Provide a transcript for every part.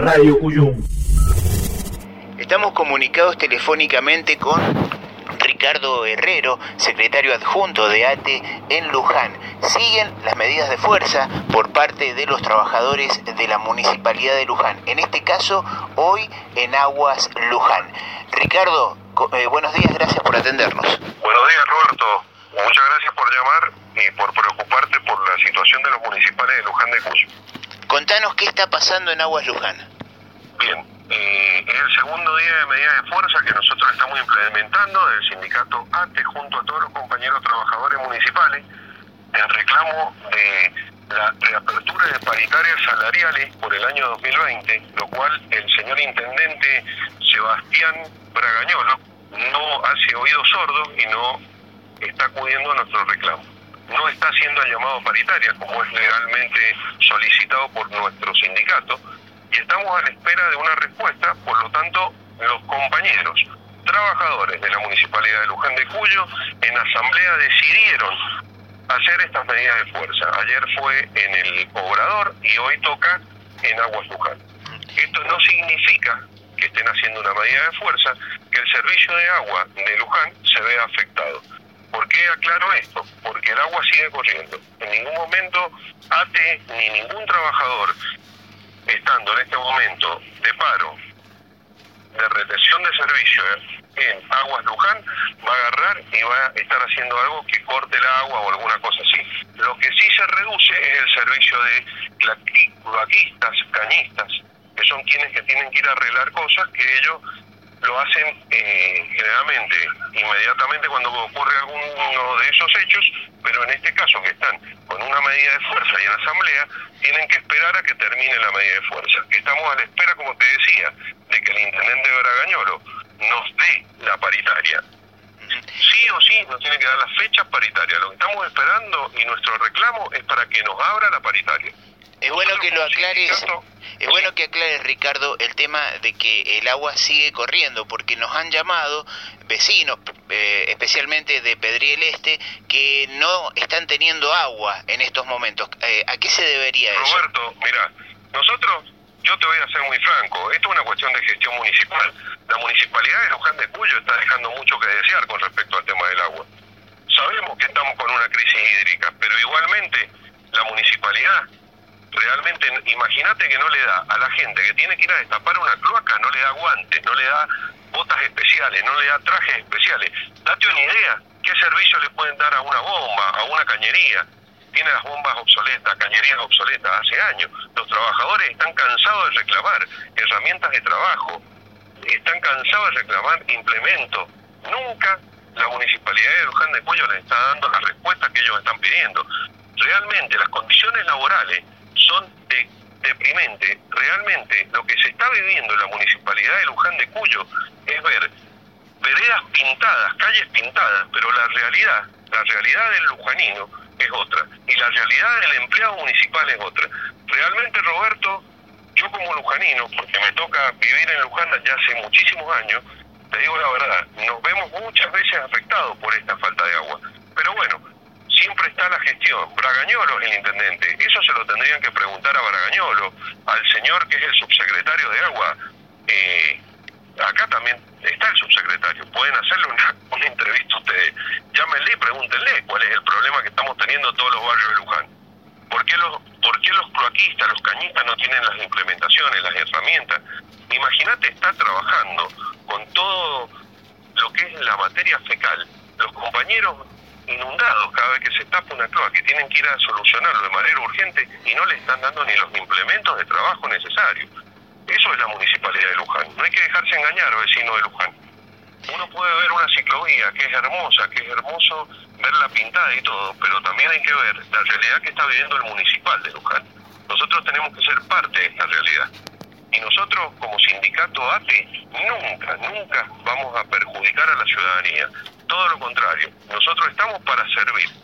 Radio Cuyum. Estamos comunicados telefónicamente con Ricardo Herrero, secretario adjunto de ATE en Luján. Siguen las medidas de fuerza por parte de los trabajadores de la Municipalidad de Luján, en este caso hoy en Aguas Luján. Ricardo, buenos días, gracias por atendernos. Buenos días, Roberto. Muchas gracias por llamar y por preocuparte por la situación de los municipales de Luján de Cuyo. Contanos qué está pasando en Aguas Luján. Bien, es el segundo día de medidas de fuerza que nosotros estamos implementando del sindicato ATE junto a todos los compañeros trabajadores municipales en reclamo de la reapertura de paritarias salariales por el año 2020, lo cual el señor intendente Sebastián Bragañolo no hace oídos sordos y no está acudiendo a nuestro reclamo. No está haciendo el llamado a paritaria como es legalmente solicitado por nuestro sindicato y estamos a la espera de una respuesta. Por lo tanto, los compañeros trabajadores de la Municipalidad de Luján de Cuyo en asamblea decidieron hacer estas medidas de fuerza. Ayer fue en el Obrador y hoy toca en Aguas Luján. Esto no significa que estén haciendo una medida de fuerza, que el servicio de agua de Luján se vea afectado. ¿Por qué aclaro esto? Porque el agua sigue corriendo. En ningún momento ATE ni ningún trabajador, estando en este momento de paro, de retención de servicio en Aguas Luján, va a agarrar y va a estar haciendo algo que corte el agua o alguna cosa así. Lo que sí se reduce es el servicio de cloaquistas, cañistas, que son quienes que tienen que ir a arreglar cosas que ellos lo hacen generalmente inmediatamente cuando ocurre alguno de esos hechos, pero en este caso que están con una medida de fuerza y en asamblea, tienen que esperar a que termine la medida de fuerza. Estamos a la espera, como te decía, de que el intendente Bragañolo nos dé la paritaria. Sí o sí nos tiene que dar las fechas paritarias. Lo que estamos esperando y nuestro reclamo es para que nos abra la paritaria. Es bueno que lo aclares, Ricardo, el tema de que el agua sigue corriendo, porque nos han llamado vecinos, especialmente de Pedriel Este, que no están teniendo agua en estos momentos. ¿A qué se debería eso? Roberto, mira, yo te voy a ser muy franco, esto es una cuestión de gestión municipal. La Municipalidad de Luján de Cuyo está dejando mucho que desear con respecto al tema del agua. Sabemos que estamos con una crisis hídrica, pero igualmente la municipalidad realmente, imagínate que no le da a la gente que tiene que ir a destapar una cloaca, no le da guantes, no le da botas especiales, no le da trajes especiales. Date una idea, ¿qué servicio le pueden dar a una bomba, a una cañería? Tiene las bombas obsoletas, cañerías obsoletas hace años. Los trabajadores están cansados de reclamar herramientas de trabajo, están cansados de reclamar implementos. Nunca la Municipalidad de Luján de Cuyo les está dando las respuestas que ellos están pidiendo. Realmente las condiciones laborales son deprimentes. Realmente lo que se está viviendo en la Municipalidad de Luján de Cuyo es ver veredas pintadas, calles pintadas, pero la realidad del lujanino es otra, y la realidad del empleado municipal es otra. Realmente, Roberto, yo como lujanino, porque me toca vivir en Luján ya hace muchísimos años, te digo la verdad, nos vemos muchas veces afectados por esta falta de agua. Pero bueno, siempre está la gestión. Bragañolo es el intendente. Eso se lo tendrían que preguntar a Bragañolo, al señor que es el subsecretario de agua. Acá también está el subsecretario. Pueden hacerle una entrevista a ustedes. Llámenle y pregúntenle cuál es el problema que estamos teniendo en todos los barrios de Luján. ¿Por qué los cloaquistas, los cañistas no tienen las implementaciones, las herramientas? Imagínate estar trabajando con todo lo que es la materia fecal. Los compañeros inundados cada vez que se tapa una cloaca, que tienen que ir a solucionarlo de manera urgente y no le están dando ni los implementos de trabajo necesarios. Eso es la Municipalidad de Luján. No hay que dejarse engañar, vecino de Luján. Uno puede ver una ciclovía que es hermosa, que es hermoso verla pintada y todo, pero también hay que ver la realidad que está viviendo el municipal de Luján. Nosotros tenemos que ser parte de esta realidad. Y nosotros, como sindicato ATE, nunca vamos a perjudicar a la ciudadanía. Todo lo contrario, nosotros estamos para servir.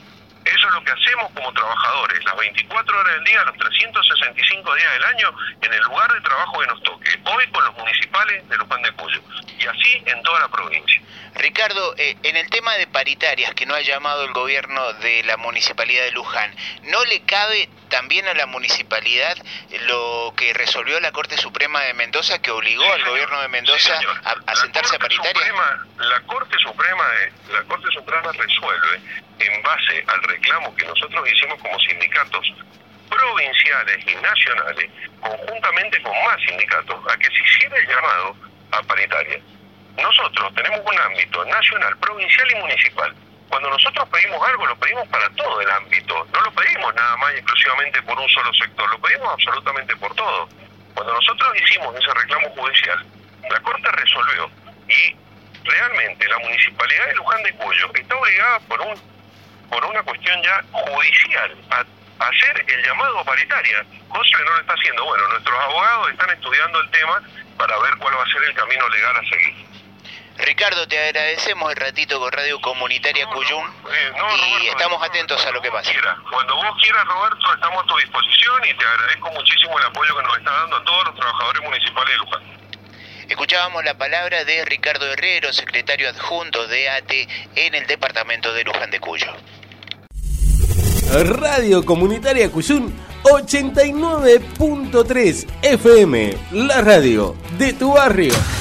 Eso es lo que hacemos como trabajadores, las 24 horas del día, los 365 días del año, en el lugar de trabajo que nos toque. Hoy con los municipales de Luján de Cuyo, y así en toda la provincia. Ricardo, en el tema de paritarias que no ha llamado el gobierno de la Municipalidad de Luján, ¿no le cabe también a la municipalidad lo que resolvió la Corte Suprema de Mendoza, que obligó al gobierno de Mendoza a sentarse a paritaria? La Corte Suprema resuelve en base al reclamo que nosotros hicimos como sindicatos provinciales y nacionales, conjuntamente con más sindicatos, a que se hiciera el llamado a paritaria. Nosotros tenemos un ámbito nacional, provincial y municipal. Cuando nosotros pedimos algo, lo pedimos para todo el ámbito. No lo pedimos nada más y exclusivamente por un solo sector, lo pedimos absolutamente por todo. Cuando nosotros hicimos ese reclamo judicial, la Corte resolvió y realmente la Municipalidad de Luján de Cuyo está obligada por una cuestión ya judicial a hacer el llamado a paritaria, cosa que no lo está haciendo. Bueno, nuestros abogados están estudiando el tema para ver cuál va a ser el camino legal a seguir. Ricardo, te agradecemos el ratito con Radio Comunitaria Cuyum y Roberto, estamos atentos a lo que pasa. Cuando vos quieras, Roberto, estamos a tu disposición y te agradezco muchísimo el apoyo que nos está dando a todos los trabajadores municipales de Luján. Escuchábamos la palabra de Ricardo Herrero, secretario adjunto de ATE en el departamento de Luján de Cuyo. Radio Comunitaria Cuyum 89.3 FM, la radio de tu barrio.